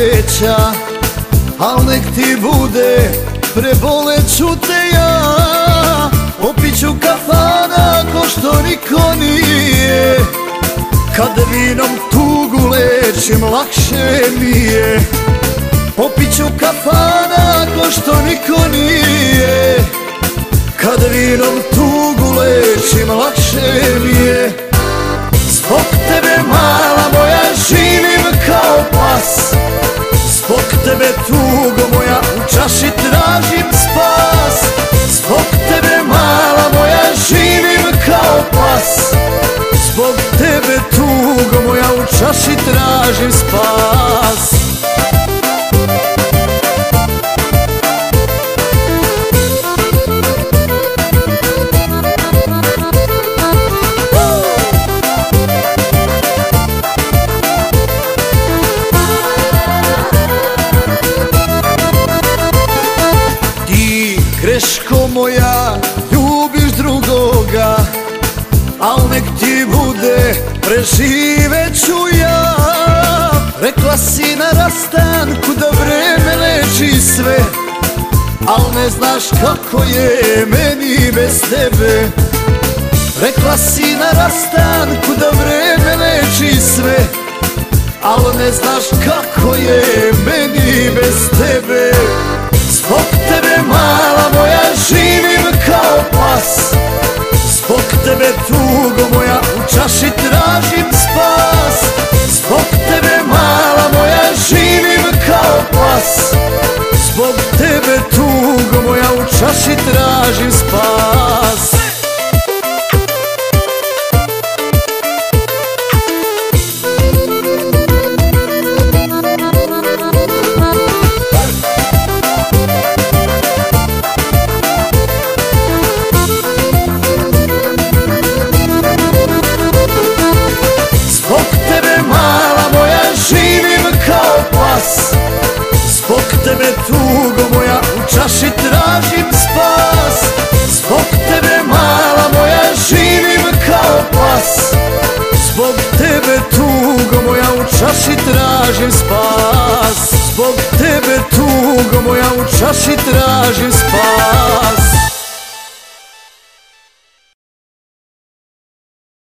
veća, al nek ti bude, preboleću te ja. Popiću kafana ko što niko nije, kad vinom tugu lečim lakše mi je. Popiću kafana ko što niko nije, kad vinom tugu lečim lakše mi je. Zbog tebe mala moja živim kao pas, zbog tebe tugo moja u čaši tražim spas. Zbog tebe mala moja živim kao pas, zbog tebe tugo moja u čaši tražim spas. Greško moja, ljubiš drugoga, al nek ti bude, preživeću ja. Rekla si na rastanku da vreme leči sve, al ne znaš kako je meni bez tebe. Rekla si na rastanku da vreme leči sve, al ne znaš kako je meni bez tebe. Zbog tebe mala moja živim kao pas, zbog tebe tugo moja u čaši tražim spas. Zbog tebe mala moja živim kao pas, zbog tebe tugo moja u čaši tražim spas. Zbog tebe tugo moja u čaši tražim spas. Zbog tebe mala moja živim kao pas, zbog tebe tugo moja u čaši tražim spas. Zbog tebe tugo moja u čaši tražim spas.